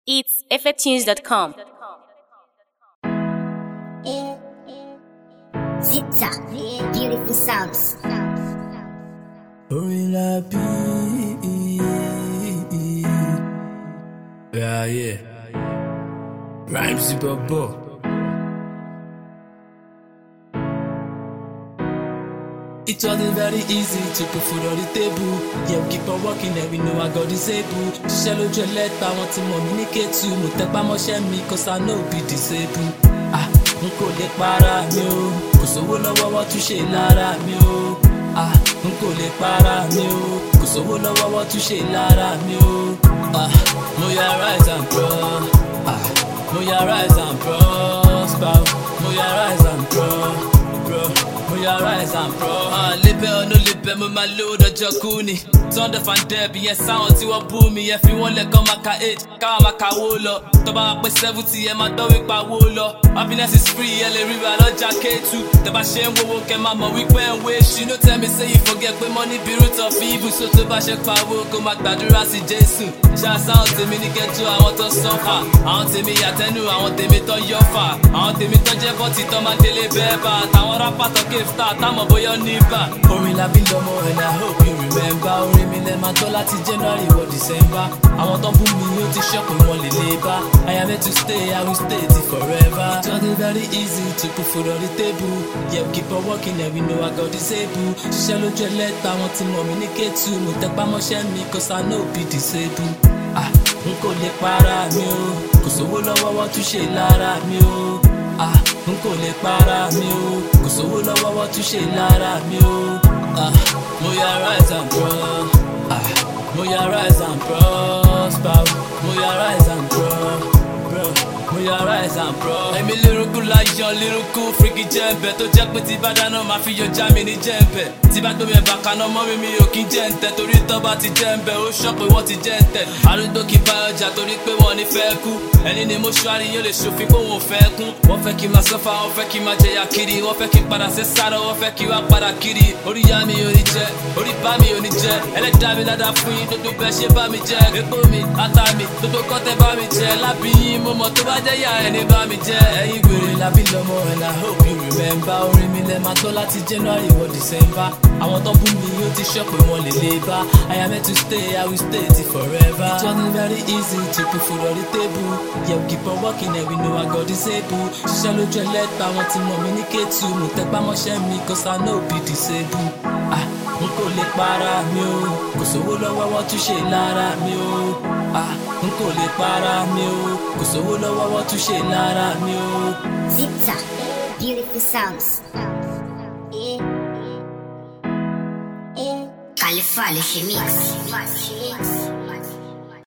It's fftunes.com. Zita, beautiful sounds. Yeah. Rhymes Babo. It wasn't very easy to put food on the table. Yeah, we keep on working and we know I got disabled. Ṣiṣẹ́ lójú ẹlẹ́ta wọn tí mo ní K2. Mo tẹpá mọ́ṣẹ́ mi cause I know be disabled. N kò lè para mi o. Kò sówó lọ́wọ́ wọ́n tún ṣe lára mi o. N kò lè para mi o. Kò sówó lọ́wọ́ wọ́n tún ṣe lára mi o. Mo ya rise and grow. Mo ya rise and prosper. Mo ya rise and grow. Mo ya rise and pro. Lébẹ̀ ọ̀nà lébẹ̀ mo máa lò lọ́jọ́ kú ni. Thunder fan dẹ́bi yẹn sáwọn tí wọ́n bú mi. Yẹn fi wọ́n lẹ̀ kán máa ka 8, káwọn máa ka wó lọ. Tọ́ba wa pé 70 yẹn máa dánwó ipa wó lọ. Happiness is free, ẹ lè rí ra lọ́jà K2. Tẹ́bá ṣe ń wowó kẹ́ máa mọ̀ wípé ẹ̀ ń wé ṣí. No tell me say you forget pé money be root of evil. So tó bá ṣe pawó kó máa gbàdúrà sí Jésù. Ṣáà sáwọn tèmi ní kẹ́tù àwọn tó sọ́fà. Àwọn tèmi yàtẹ́nu, àwọn tèmi tó yọ̀fà. Àwọn tèmi tó jẹ́ bọ́tì tó máa délé bẹ́ẹ̀ bá. Àtàwọn rápá tó ké start táwọn bóyá níbà. Orin la bí lọ́mọ and I hope you remember. Orin mi lẹ́ máa tọ́ láti January wọ December. Àwọn tó ń bú mi ó ti ṣọ́pù wọn lè lè bá. I am here to stay, I will stay till forever. It wasn't very easy to put food on the table. Yeah, we keep on working and we know I got disabled. Ṣiṣẹ́ lójú ẹlẹ́ta wọn tí mọ̀ mí ní K2. Mo tẹpá mọ́ṣẹ́ mi cause I know be disabled. N kò lè para mi o. Kò sówó lọ́wọ́ wọ́n tún ṣe lára mi o. N kò lè para mi o. Kò sówó lọ́wọ́ wọ́n tún ṣe lára mi o. Mo ya rise and grow. Mo ya rise and prosper. Mo ya rise and grow. Mo ya rise and pro. Èmi lírúkú láyọ̀ lírúkú fíríkì jẹ́ǹbẹ̀. Tó jẹ́ pé tí bá dáná máa fi yọ já mi ní jẹ́ǹbẹ̀. Tí bá gbé mi ẹ̀bà kaná mọ́ mi ò kí ń jẹ́ǹtẹ̀. Torí tọ́ bá ti jẹ́ǹbẹ̀ ó ṣọ́ pé wọ́n ti jẹ́ǹtẹ̀. Arúgbó kì í bá ọjà torí pé wọ́n ní fẹ́ kú. Ẹni ni mọ́ṣúárì yóò lè ṣòfin pé wọn ò fẹ́ kún. Wọ́n fẹ́ kí n máa sọ́fà, wọ́n fẹ́ kí n máa jẹyà kiri. Wọ́n fẹ́ kí n padà sí sáré, wọ́n fẹ́ kí n wá padà kiri. Orí yá mi ò ní jẹ, orí bá mi ò ní jẹ. Ẹlẹ́dàá mi ládàá fún yín, dodo bẹ́ẹ̀ ṣe bá mi jẹ. Epo mi, ata mi, dodo kọ́tẹ́ bá mi jẹ. Lábí yín mo mọ̀ tó bá jẹ́ yà ẹni bá mi jẹ. Ẹ̀yin gbèrè lábí lọ́mọ and I hope you remember. Orin mi lẹ́ máa tọ́ láti January wọ December. Àwọn tó bú mi ó ti ṣọ́ pé wọ́n lè lè bá. I am here to stay, I will stay till forever. It wasn't very easy to put food on the table. Yeah, we keep on working and we know I got disabled. Ṣiṣẹ́ lójú ẹlẹ́ta wọn tí mọ̀ mí ní K2. Mo tẹpá mọ́ṣẹ́ mi cause I know be disabled. N kò lè para mi o. Kò sówó lọ́wọ́ wọ́n tún ṣe lára mi o. N kò lè para mi o. Kò sówó lọ́wọ́ wọ́n tún ṣe lára mi o. Zita, beautiful sounds. Khalifa le mix.